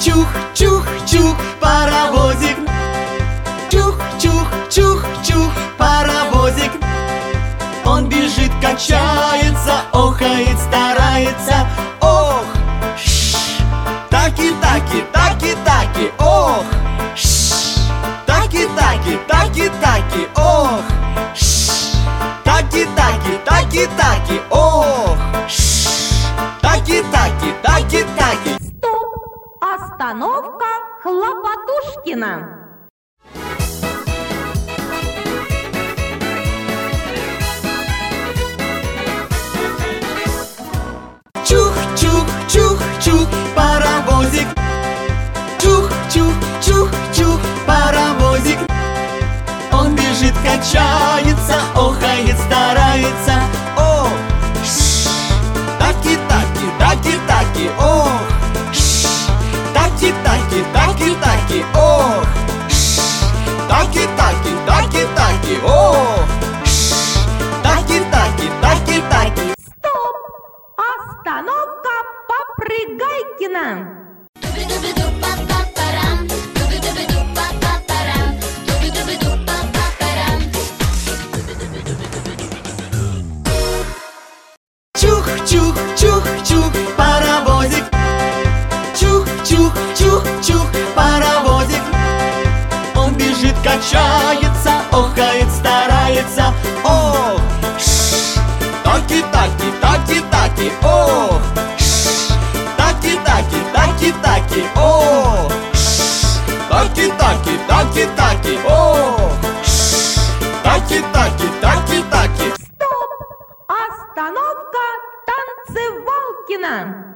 Чух-чух-чух, паровозик. Чух-чух-чух-чух, паровозик. Он бежит, качается, охает, старается. Ох, таки-таки, таки-таки, ох. Таки-таки, таки-таки, ох. Таки-таки, таки-таки, ох. Таки-таки, таки-таки. Стоп! Остановка Хлопотушкина. Чух-чух-чух-чух, паровозик. Чух-чух-чух-чух, паровозик. Он бежит, качается, охает, старается. Ох, таки-таки, таки-таки, ох. Таки-таки, таки-таки, ох. Таки-таки, таки-таки, ох. Таки-таки, таки-таки. Стоп! Остановка Попрыгайкина. Чух-чух-чух-чух, паровозик. Чух-чух-чух-чух, паровозик. Он бежит, качается, охает, старается. Ох, таки-таки, таки-таки, ох. Таки-таки, таки-таки, ох. Таки-таки, таки-таки, ох. Таки-таки, таки-таки. Стоп! Остановка Танцевалкина.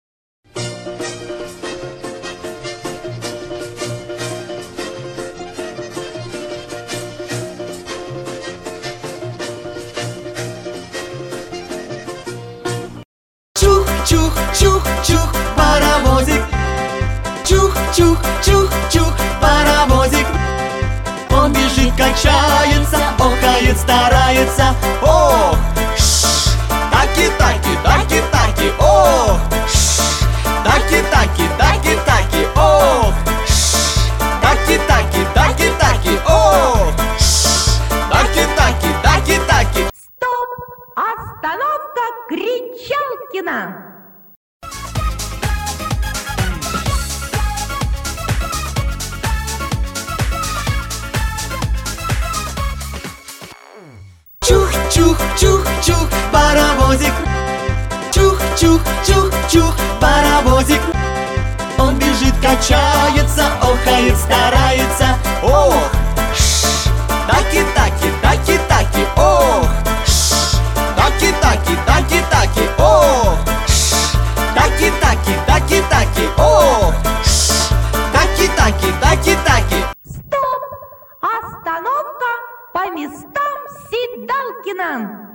Чух-чух-чух-чух, паровозик. Чух-чух-чух-чух, паровозик. Он бежит, качается, охает, старается. Ох, таки-таки, таки-таки, ох. Таки-таки, таки-таки, ох. Таки-таки, таки-таки, ох. Таки-таки, таки-таки. Стоп! Остановка Кричалкина. Чух-чух-чух-чух, паровозик. Чух-чух-чух-чух, паровозик. Он бежит, качается, охает, старается. Ох, таки-таки, таки-таки, ох. Таки-таки, таки-таки, ох. Таки-таки, таки-таки, ох. Таки-таки, таки-таки. Стоп! Остановка по местам Сидалкина.